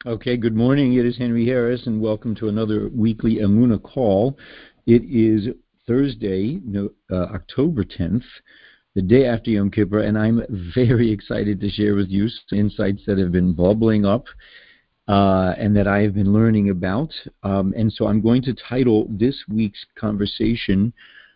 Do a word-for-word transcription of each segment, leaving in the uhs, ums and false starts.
Okay, good morning. It is Henry Harris, and welcome to another weekly Amuna call. It is Thursday, no, uh, October tenth, the day after Yom Kippur, and I'm very excited to share with you some insights that have been bubbling up uh, and that I have been learning about. Um, and so I'm going to title this week's conversation,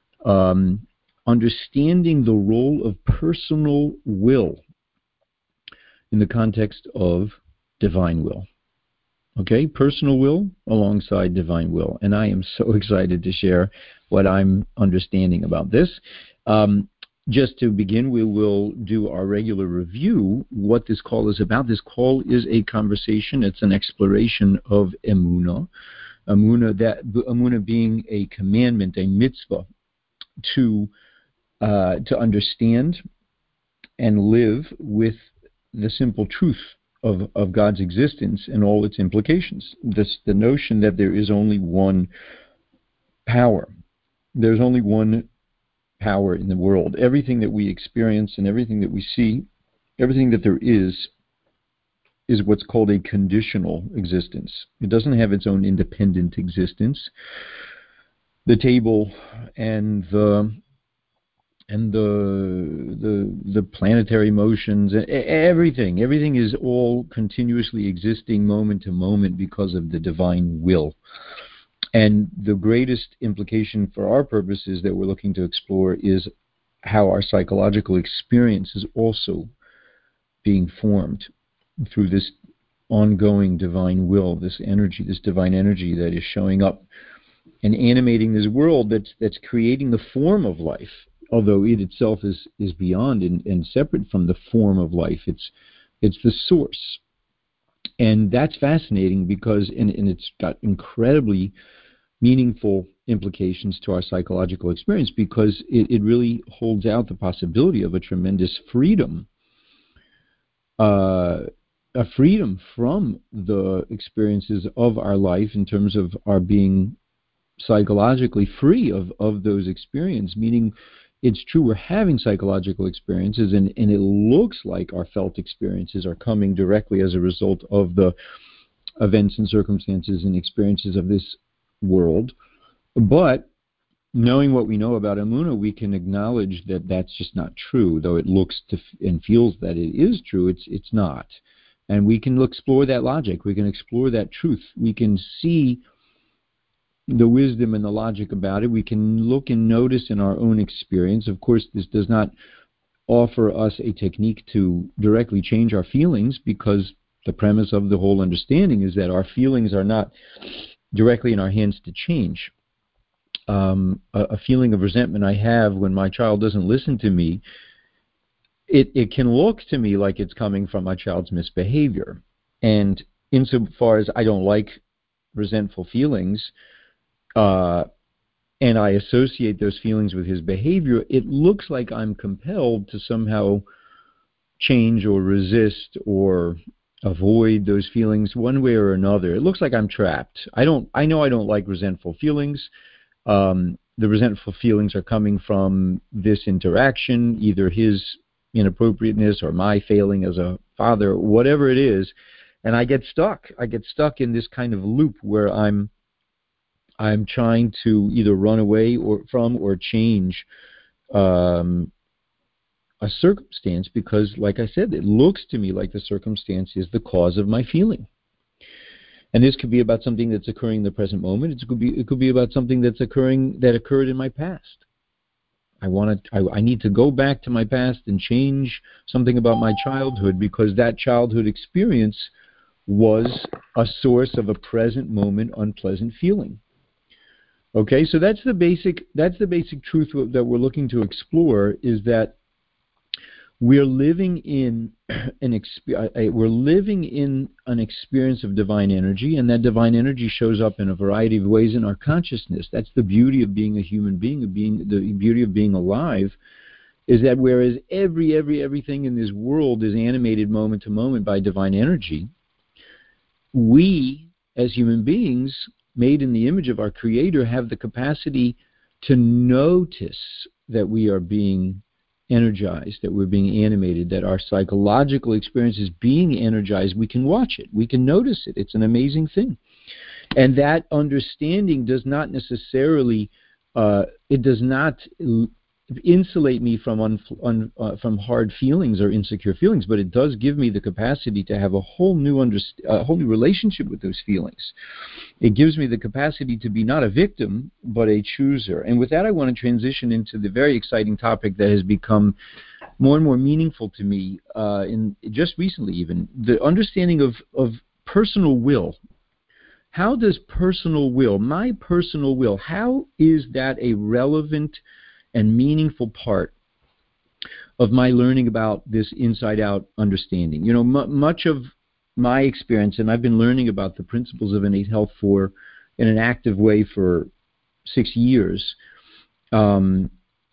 um, Understanding the Role of Personal Will in the Context of Divine Will. Okay, personal will alongside divine will. And I am so excited to share what I'm understanding about this. Um, just to begin, we will do our regular review, what this call is about. This call is a conversation. It's an exploration of Emunah. Emunah, that, Emunah being a commandment, a mitzvah, to, uh, to understand and live with the simple truth of, of God's existence and all its implications. This, the notion that there is only one power. There's only one power in the world. Everything that we experience and everything that we see, everything that there is, is what's called a conditional existence. It doesn't have its own independent existence. The table and the and the the the planetary motions, everything, everything is all continuously existing moment to moment because of the divine will. And the greatest implication for our purposes that we're looking to explore is how our psychological experience is also being formed through this ongoing divine will, this energy, this divine energy that is showing up and animating this world that's that's creating the form of life, although it itself is, is beyond and, and separate from the form of life. It's it's the source. And that's fascinating because, and, and it's got incredibly meaningful implications to our psychological experience because it, it really holds out the possibility of a tremendous freedom, uh, a freedom from the experiences of our life in terms of our being psychologically free of, of those experiences, meaning it's true we're having psychological experiences and, and it looks like our felt experiences are coming directly as a result of the events and circumstances and experiences of this world. But knowing what we know about Emunah, we can acknowledge that that's just not true. Though it looks to f- and feels that it is true, it's it's not. And we can explore that logic. We can explore that truth. We can see the wisdom and the logic about it. We can look and notice in our own experience. Of course, this does not offer us a technique to directly change our feelings because the premise of the whole understanding is that our feelings are not directly in our hands to change. Um, a, a feeling of resentment I have when my child doesn't listen to me, it, it can look to me like it's coming from my child's misbehavior. And insofar as I don't like resentful feelings, Uh, and I associate those feelings with his behavior, it looks like I'm compelled to somehow change or resist or avoid those feelings one way or another. It looks like I'm trapped. I don't. I know I don't like resentful feelings. Um, the resentful feelings are coming from this interaction, either his inappropriateness or my failing as a father, whatever it is, and I get stuck. I get stuck in this kind of loop where I'm I'm trying to either run away or from or change um, a circumstance because, like I said, it looks to me like the circumstance is the cause of my feeling. And this could be about something that's occurring in the present moment. It could be it could be about something that's occurring that occurred in my past. I want to. I, I need to go back to my past and change something about my childhood because that childhood experience was a source of a present moment unpleasant feeling. Okay, so that's the basic that's the basic truth that we're looking to explore is that we're living in an exp- we're living in an experience of divine energy, and that divine energy shows up in a variety of ways in our consciousness. That's the beauty of being a human being, of being the beauty of being alive, is that whereas every every everything in this world is animated moment to moment by divine energy, we as human beings made in the image of our Creator have the capacity to notice that we are being energized, that we're being animated, that our psychological experience is being energized, we can watch it. We can notice it. It's an amazing thing. And that understanding does not necessarily, uh, it does not insulate me from un, un, uh, from hard feelings or insecure feelings, but it does give me the capacity to have a whole new underst- a whole new relationship with those feelings. It gives me the capacity to be not a victim, but a chooser. And with that, I want to transition into the very exciting topic that has become more and more meaningful to me uh, in just recently, even the understanding of of personal will. How does personal will, my personal will, how is that a relevant and meaningful part of my learning about this inside-out understanding? You know, m- much of my experience, and I've been learning about the principles of innate health for, in an active way for six years, um,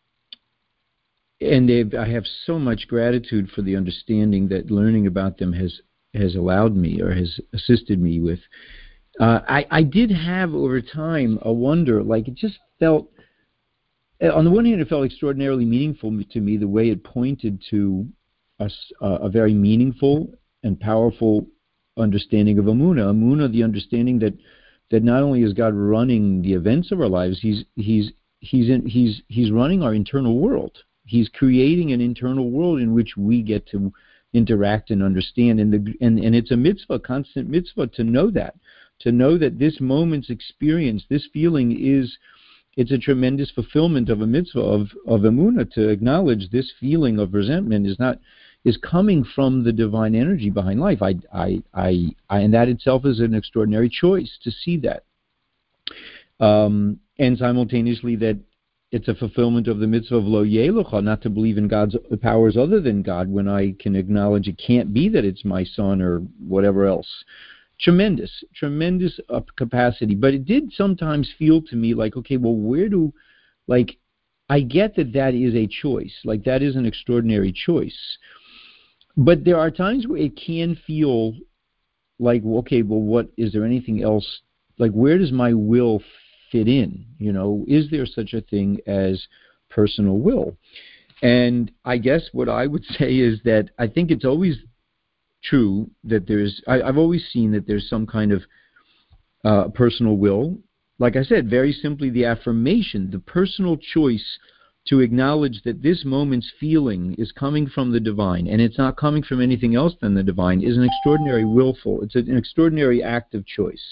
and they've, I have so much gratitude for the understanding that learning about them has has allowed me or has assisted me with. Uh, I, I did have over time a wonder, like it just felt, on the one hand, it felt extraordinarily meaningful to me the way it pointed to a, a very meaningful and powerful understanding of Emunah. Emunah, the understanding that that not only is God running the events of our lives, he's he's he's in, he's he's running our internal world. He's creating an internal world in which we get to interact and understand, and the and, and it's a mitzvah, constant mitzvah, to know that. To know that this moment's experience, this feeling is, it's a tremendous fulfillment of a mitzvah of, of Emunah, to acknowledge this feeling of resentment is not, is coming from the divine energy behind life. I, I, I, I and that itself is an extraordinary choice to see that. Um, and simultaneously that it's a fulfillment of the mitzvah of lo yelucha, not to believe in God's powers other than God, when I can acknowledge it can't be that it's my son or whatever else. Tremendous, tremendous uh, capacity. But it did sometimes feel to me like, okay, well, where do, like, I get that that is a choice. Like, that is an extraordinary choice. But there are times where it can feel like, okay, well, what, is there anything else? Like, where does my will fit in? You know, is there such a thing as personal will? And I guess what I would say is that I think it's always true that there's, I, I've always seen that there's some kind of uh, personal will. Like I said, very simply, the affirmation, the personal choice to acknowledge that this moment's feeling is coming from the divine, and it's not coming from anything else than the divine, is an extraordinary willful, it's an extraordinary act of choice.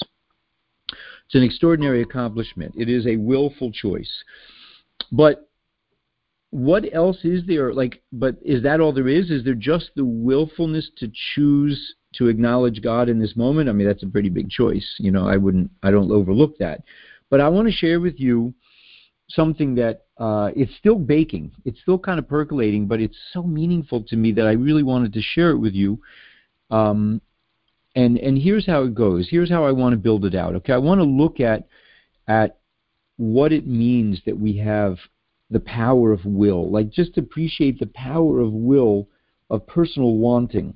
It's an extraordinary accomplishment. It is a willful choice. But what else is there? Like, but is that all there is? Is there just the willfulness to choose to acknowledge God in this moment? I mean, that's a pretty big choice. You know, I wouldn't, I don't overlook that. But I want to share with you something that uh, it's still baking. It's still kind of percolating, but it's so meaningful to me that I really wanted to share it with you. Um, and and here's how it goes. Here's how I want to build it out. Okay, I want to look at at what it means that we have the power of will, like just appreciate the power of will, of personal wanting.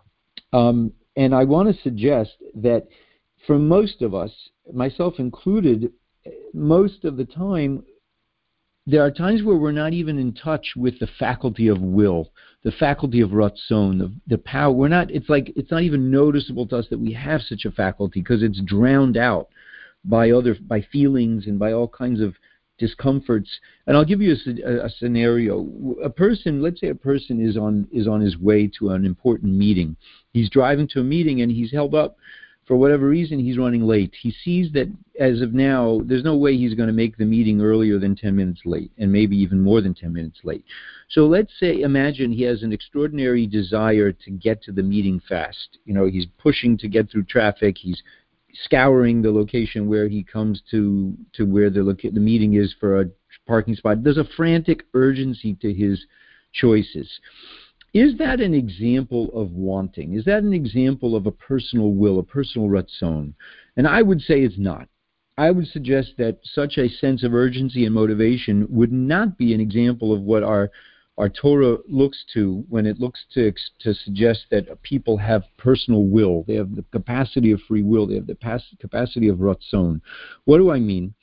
Um, and I want to suggest that for most of us, myself included, most of the time, there are times where we're not even in touch with the faculty of will, the faculty of ratzon, the, the power. We're not, it's like, it's not even noticeable to us that we have such a faculty because it's drowned out by other, by feelings and by all kinds of discomforts. And I'll give you a, a scenario. A person, let's say a person is on is on his way to an important meeting. He's driving to a meeting and he's held up for whatever reason. He's running late. He sees that as of now, there's no way he's going to make the meeting earlier than ten minutes late, and maybe even more than ten minutes late. So let's say, imagine he has an extraordinary desire to get to the meeting fast. You know, he's pushing to get through traffic. He's scouring the location where he comes to to where the loca- the meeting is for a parking spot. There's a frantic urgency to his choices. Is that an example of wanting? Is that an example of a personal will, a personal ratzon? And I would say it's not. I would suggest that such a sense of urgency and motivation would not be an example of what our Our Torah looks to when it looks to to suggest that people have personal will. They have the capacity of free will. They have the capacity of ratzon. What do I mean?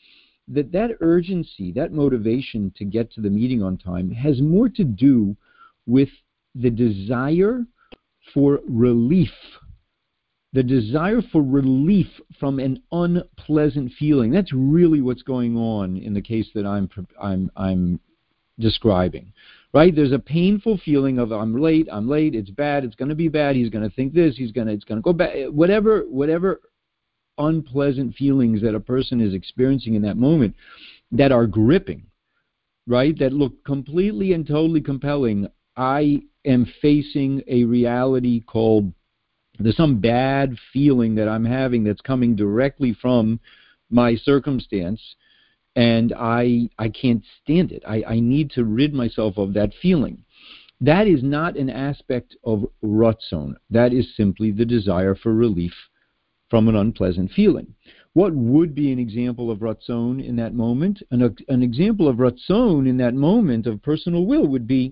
that that urgency, that motivation to get to the meeting on time has more to do with the desire for relief, the desire for relief from an unpleasant feeling. That's really what's going on in the case that I'm I'm I'm describing. Right? There's a painful feeling of I'm late, I'm late, it's bad, it's going to be bad, he's going to think this, he's going to, it's going to go bad, whatever, whatever unpleasant feelings that a person is experiencing in that moment that are gripping, right? That look completely and totally compelling. I am facing a reality called, there's some bad feeling that I'm having that's coming directly from my circumstance. And I I can't stand it. I, I need to rid myself of that feeling. That is not an aspect of Ratzon. That is simply the desire for relief from an unpleasant feeling. What would be an example of Ratzon in that moment? An, an example of Ratzon in that moment of personal will would be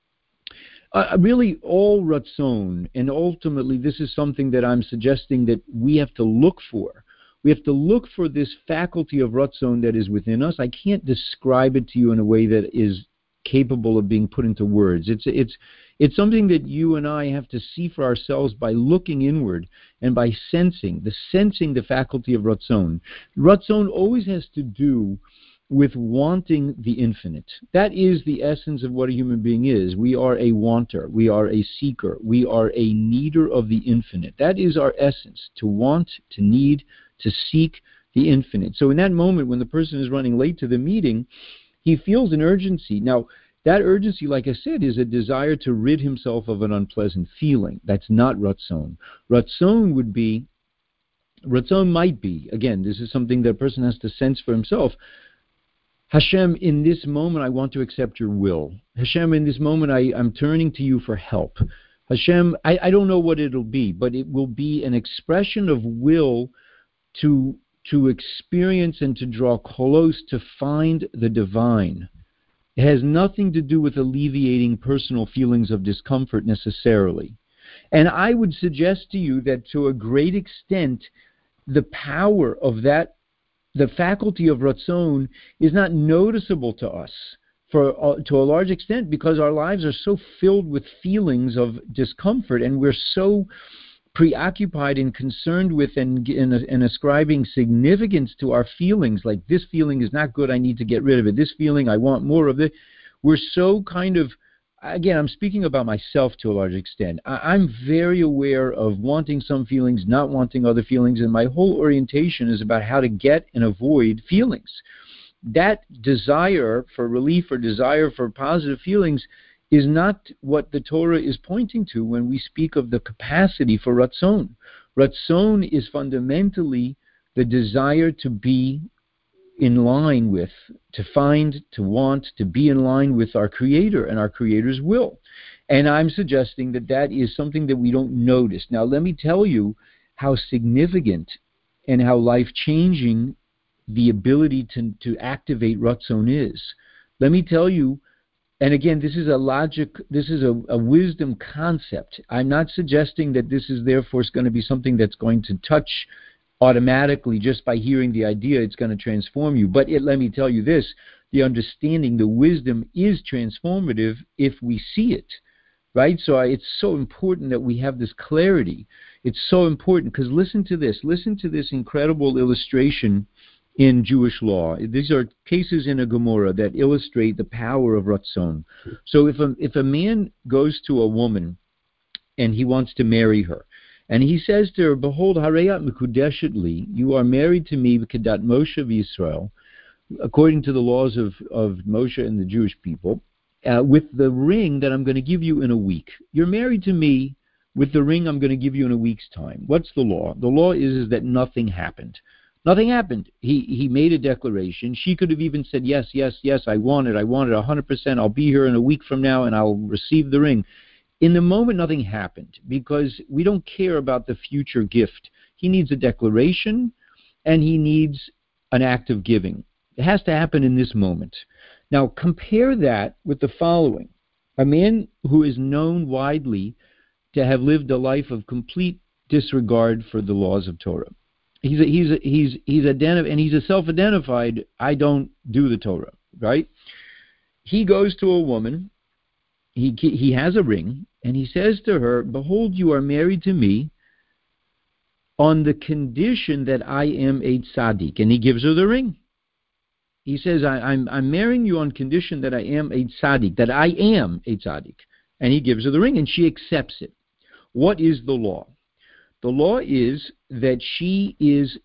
uh, really all Ratzon. And ultimately, this is something that I'm suggesting that we have to look for. We have to look for this faculty of Ratzon that is within us. I can't describe it to you in a way that is capable of being put into words. It's it's it's something that you and I have to see for ourselves by looking inward and by sensing, the sensing the faculty of Ratzon. Ratzon always has to do with wanting the infinite. That is the essence of what a human being is. We are a wanter. We are a seeker. We are a needer of the infinite. That is our essence, to want, to need, to seek the infinite. So in that moment when the person is running late to the meeting, he feels an urgency. Now, that urgency, like I said, is a desire to rid himself of an unpleasant feeling. That's not Ratzon. Ratzon would be, Ratzon might be, again, this is something that a person has to sense for himself. Hashem, in this moment, I want to accept your will. Hashem, in this moment, I, I'm turning to you for help. Hashem, I, I don't know what it'll be, but it will be an expression of will to to experience and to draw close to find the divine. It has nothing to do with alleviating personal feelings of discomfort necessarily. And I would suggest to you that to a great extent, the power of that, the faculty of Ratzon, is not noticeable to us for uh, to a large extent because our lives are so filled with feelings of discomfort, and we're so preoccupied and concerned with and, and, and ascribing significance to our feelings, like this feeling is not good, I need to get rid of it. This feeling, I want more of it. We're so kind of, again, I'm speaking about myself to a large extent. I, I'm very aware of wanting some feelings, not wanting other feelings, and my whole orientation is about how to get and avoid feelings. That desire for relief or desire for positive feelings is not what the Torah is pointing to when we speak of the capacity for Ratzon. Ratzon is fundamentally the desire to be in line with, to find, to want, to be in line with our Creator and our Creator's will. And I'm suggesting that that is something that we don't notice. Now, let me tell you how significant and how life-changing the ability to, to activate Ratzon is. Let me tell you, and again, this is a logic, this is a, a wisdom concept. I'm not suggesting that this is therefore going to be something that's going to touch automatically just by hearing the idea. It's going to transform you. But it, let me tell you this, the understanding, the wisdom is transformative if we see it, right? So I, it's so important that we have this clarity. It's so important because listen to this. Listen to this incredible illustration in Jewish law. These are cases in a Gemara that illustrate the power of Ratzon. So if a, if a man goes to a woman and he wants to marry her, and he says to her, behold, hareyat mekudeshet li, you are married to me, kedat Moshe v'Yisrael, according to the laws of, of Moshe and the Jewish people, uh, with the ring that I'm going to give you in a week. You're married to me with the ring I'm going to give you in a week's time. What's the law? The law is, is that nothing happened. Nothing happened. He he made a declaration. She could have even said, yes, yes, yes, I want it. I want it one hundred percent. I'll be here in a week from now and I'll receive the ring. In the moment, nothing happened because we don't care about the future gift. He needs a declaration and he needs an act of giving. It has to happen in this moment. Now, compare that with the following. A man who is known widely to have lived a life of complete disregard for the laws of Torah. he's a, he's a, he's he's identi- and he's a self-identified. I don't do the Torah, right? He goes to a woman. He he has a ring, and he says to her, "Behold, you are married to me on the condition that I am a tzaddik." And he gives her the ring. He says, I, I'm I'm marrying you on condition that I am a tzaddik, that I am a tzaddik. And he gives her the ring, and she accepts it. What is the law? The law is that she is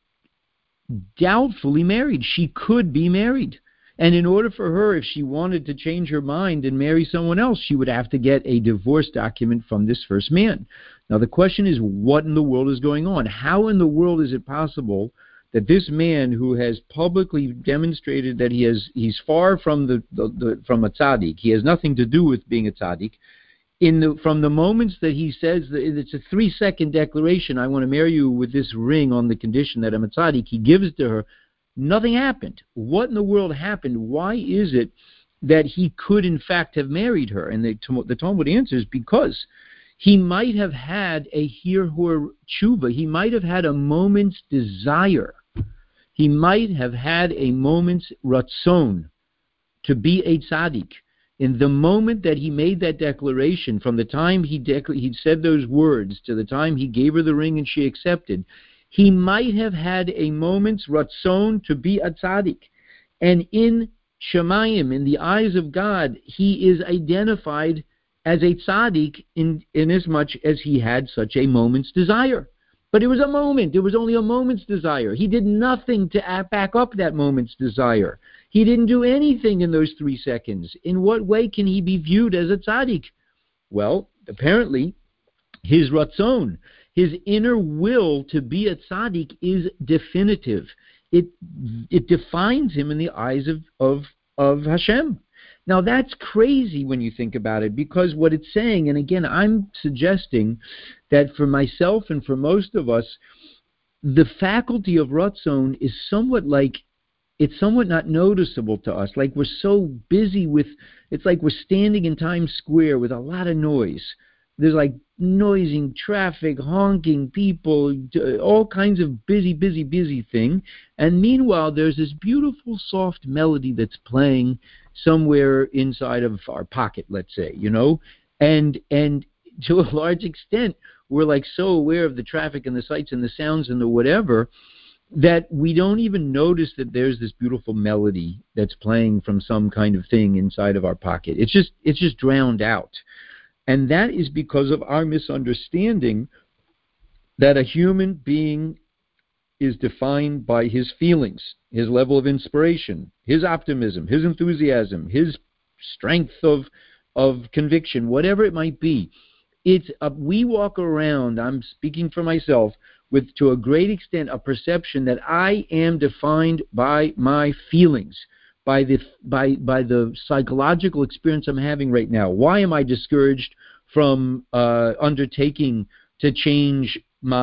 doubtfully married. She could be married. And in order for her, if she wanted to change her mind and marry someone else, she would have to get a divorce document from this first man. Now, the question is, what in the world is going on? How in the world is it possible that this man who has publicly demonstrated that he has he's far from the, the, the from a tzaddik, he has nothing to do with being a tzaddik, in the from the moments that he says that it's a three second declaration, I want to marry you with this ring on the condition that I'm a tzaddik, he gives it to her, nothing happened. What in the world happened? Why is it that he could in fact have married her? And the, the Talmud answers, because he might have had a hirhur tshuva, he might have had a moment's desire. He might have had a moment's ratzon to be a tzaddik. In the moment that he made that declaration, from the time he dec- he said those words to the time he gave her the ring and she accepted, he might have had a moment's ratzon to be a tzaddik. And in Shemayim, in the eyes of God, he is identified as a tzaddik in, in as much as he had such a moment's desire. But it was a moment. It was only a moment's desire. He did nothing to back up that moment's desire. He didn't do anything in those three seconds. In what way can he be viewed as a tzaddik? Well, apparently, his ratzon, his inner will to be a tzaddik, is definitive. It it defines him in the eyes of, of, of Hashem. Now, that's crazy when you think about it, because what it's saying, and again, I'm suggesting that for myself and for most of us, the faculty of ratzon is somewhat like, it's somewhat not noticeable to us. Like we're so busy with, it's like we're standing in Times Square with a lot of noise. There's like noising, traffic, honking, people, all kinds of busy, busy, busy thing. And meanwhile, there's this beautiful, soft melody that's playing somewhere inside of our pocket, let's say, you know? And and to a large extent, we're like so aware of the traffic and the sights and the sounds and the whatever that we don't even notice that there's this beautiful melody that's playing from some kind of thing inside of our pocket. It's just it's just drowned out. And that is because of our misunderstanding that a human being is defined by his feelings, his level of inspiration, his optimism, his enthusiasm, his strength of of conviction, whatever it might be. It's a, we walk around, I'm speaking for myself, with to a great extent a perception that I am defined by my feelings, by the by by the psychological experience I'm having right now. Why am I discouraged from uh, undertaking to change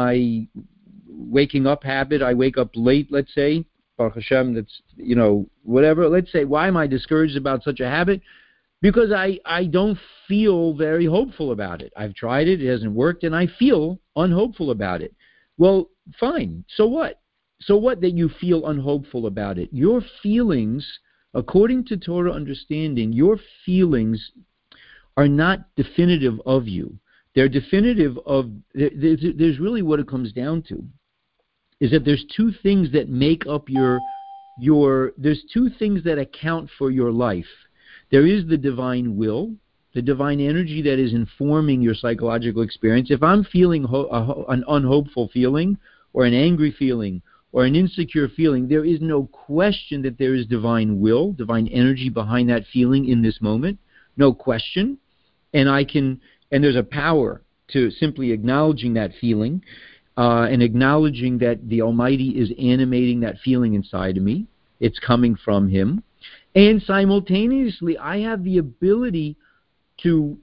my waking up habit? I wake up late, let's say, Baruch Hashem, that's, you know, whatever. Let's say, why am I discouraged about such a habit? Because I, I don't feel very hopeful about it. I've tried it, it hasn't worked, and I feel unhopeful about it. Well, fine. So what? So what that you feel unhopeful about it? Your feelings, according to Torah understanding, your feelings are not definitive of you. They're definitive of, there's really what it comes down to, is that there's two things that make up your, your, there's two things that account for your life. There is the divine will, the divine energy that is informing your psychological experience. If I'm feeling ho- a ho- an unhopeful feeling, or an angry feeling, or an insecure feeling, there is no question that there is divine will, divine energy behind that feeling in this moment. No question. And I can, and there's a power to simply acknowledging that feeling, uh, and acknowledging that the Almighty is animating that feeling inside of me. It's coming from Him. And simultaneously, I have the ability to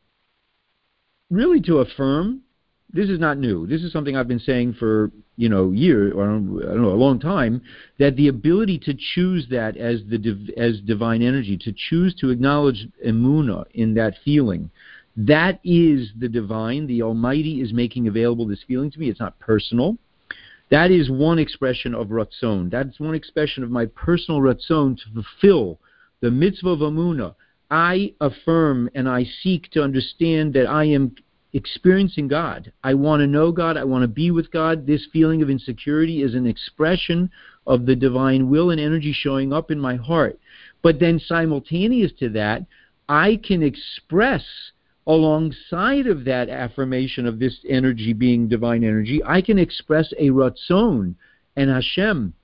really to affirm, this is not new, this is something I've been saying for, you know, years, or I don't, I don't know, a long time, that the ability to choose that as the div, as divine energy, to choose to acknowledge emunah in that feeling, that is the divine. The Almighty is making available this feeling to me. It's not personal. That is one expression of Ratzon. That's one expression of my personal Ratzon to fulfill the mitzvah of Amunah. I affirm and I seek to understand that I am experiencing God. I want to know God. I want to be with God. This feeling of insecurity is an expression of the divine will and energy showing up in my heart. But then simultaneous to that, I can express alongside of that affirmation of this energy being divine energy, I can express a Ratzon and Hashem.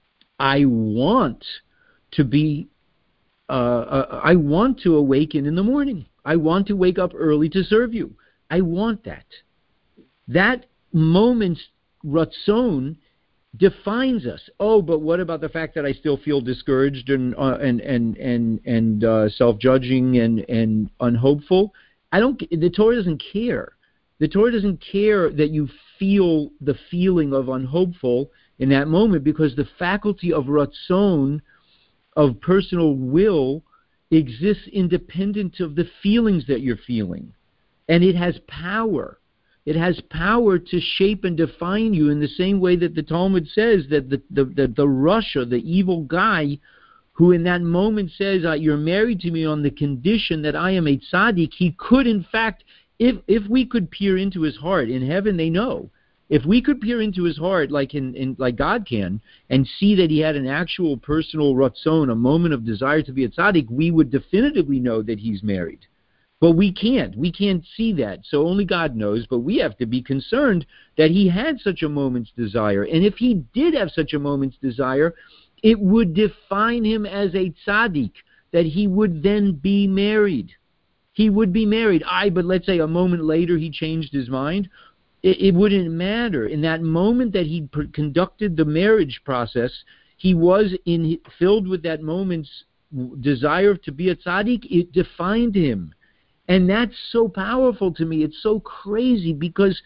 I want to be, uh, uh, I want to awaken in the morning. I want to wake up early to serve you. I want that. That moment's Ratzon defines us. Oh, but what about the fact that I still feel discouraged and uh, and and and and uh, self-judging and and unhopeful? I don't. The Torah doesn't care. The Torah doesn't care that you feel the feeling of unhopeful in that moment, because the faculty of Ratzon, of personal will, exists independent of the feelings that you're feeling, and it has power. It has power to shape and define you in the same way that the Talmud says that the the the, the Rasha, the evil guy, who in that moment says, uh, you're married to me on the condition that I am a tzaddik, he could in fact, if if we could peer into his heart, in heaven they know, if we could peer into his heart like in, in like God can, and see that he had an actual personal Ratzon, a moment of desire to be a tzaddik, we would definitively know that he's married. But we can't. We can't see that. So only God knows. But we have to be concerned that he had such a moment's desire. And if he did have such a moment's desire, it would define him as a tzaddik, that he would then be married. He would be married. Aye, but let's say a moment later he changed his mind. It, it wouldn't matter. In that moment that he per- conducted the marriage process, he was in filled with that moment's desire to be a tzaddik. It defined him. And that's so powerful to me. It's so crazy because,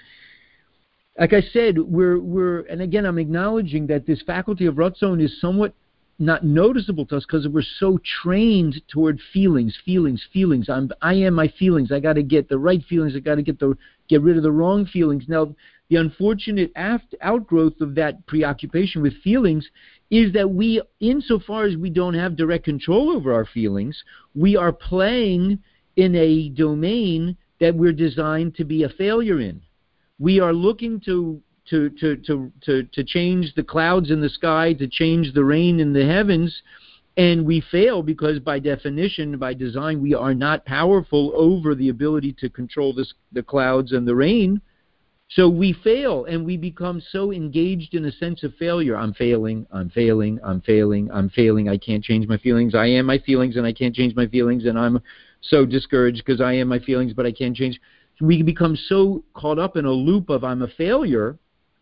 like I said, we're we're and again I'm acknowledging that this faculty of Ratzon is somewhat not noticeable to us because we're so trained toward feelings, feelings, feelings. I'm I am my feelings. I got to get the right feelings. I got to get the get rid of the wrong feelings. Now, the unfortunate aft, outgrowth of that preoccupation with feelings is that we, insofar as we don't have direct control over our feelings, we are playing in a domain that we're designed to be a failure in. We are looking to to to to to, to change the clouds in the sky, to change the rain in the heavens, and we fail because by definition, by design, we are not powerful over the ability to control this, the clouds and the rain. So we fail, and we become so engaged in a sense of failure. I'm failing, I'm failing, I'm failing, I'm failing, I can't change my feelings. I am my feelings, and I can't change my feelings, and I'm so discouraged because I am my feelings, but I can't change. We become so caught up in a loop of I'm a failure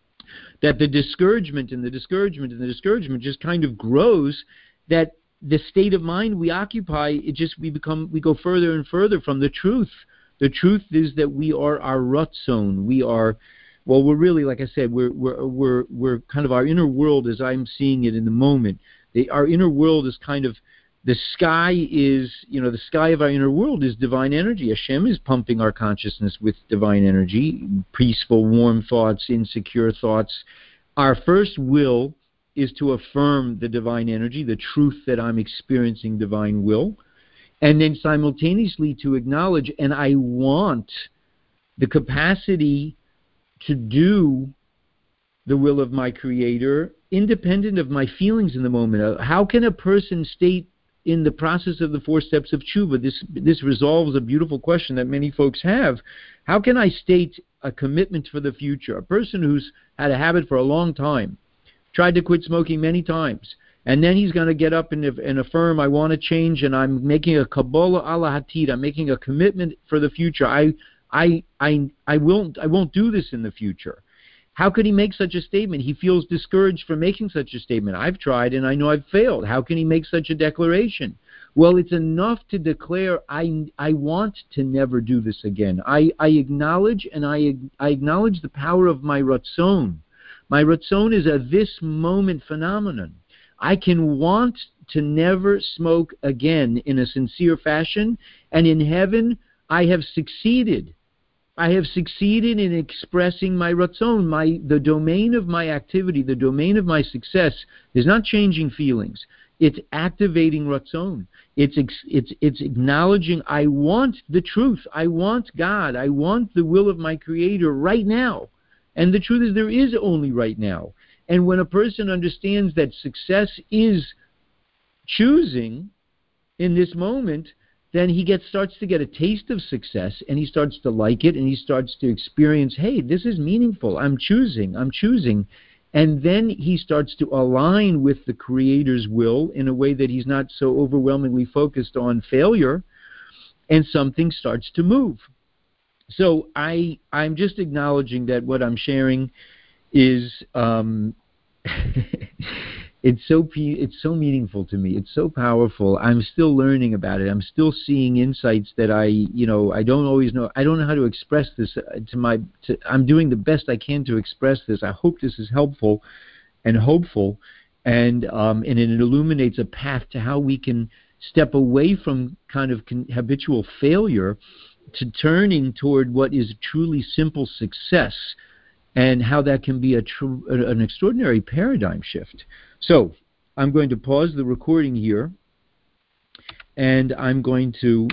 that the discouragement and the discouragement and the discouragement just kind of grows, that the state of mind we occupy, it just we become we go further and further from the truth. The truth is that we are our Ratzon. We are, well, we're really, like I said, we're we're we're we're kind of our inner world as I'm seeing it in the moment. The, our inner world is kind of, the sky is, you know, the sky of our inner world is divine energy. Hashem is pumping our consciousness with divine energy, peaceful, warm thoughts, insecure thoughts. Our first will is to affirm the divine energy, the truth that I'm experiencing divine will, and then simultaneously to acknowledge, and I want the capacity to do the will of my Creator, independent of my feelings in the moment. How can a person state in the process of the four steps of tshuva, this this resolves a beautiful question that many folks have. How can I state a commitment for the future? A person who's had a habit for a long time, tried to quit smoking many times, and then he's going to get up and, and affirm, I want to change, and I'm making a Kabbalah ala hatid, I'm making a commitment for the future. I, I, I, I, won't, I won't do this in the future. How could he make such a statement? He feels discouraged for making such a statement. I've tried and I know I've failed. How can he make such a declaration? Well, it's enough to declare, I, I want to never do this again. I, I acknowledge and I, I acknowledge the power of my Ratzon. My Ratzon is a this moment phenomenon. I can want to never smoke again in a sincere fashion, and in heaven I have succeeded. I have succeeded in expressing my ratzon, my the domain of my activity, the domain of my success is not changing feelings. It's activating ratzon. It's it's it's acknowledging I want the truth. I want God. I want the will of my Creator right now. And the truth is there is only right now. And when a person understands that success is choosing in this moment, then he gets starts to get a taste of success, and he starts to like it, and he starts to experience, hey, this is meaningful. I'm choosing. I'm choosing. And then he starts to align with the Creator's will in a way that he's not so overwhelmingly focused on failure, and something starts to move. So I, I'm just acknowledging that what I'm sharing is um, it's so it's so meaningful to me. It's so powerful. I'm still learning about it. I'm still seeing insights that I, you know, I don't always know. I don't know how to express this to my. To, I'm doing the best I can to express this. I hope this is helpful and hopeful, and um, and it illuminates a path to how we can step away from kind of con- habitual failure to turning toward what is truly simple success, and how that can be a tr- an extraordinary paradigm shift. So I'm going to pause the recording here, and I'm going to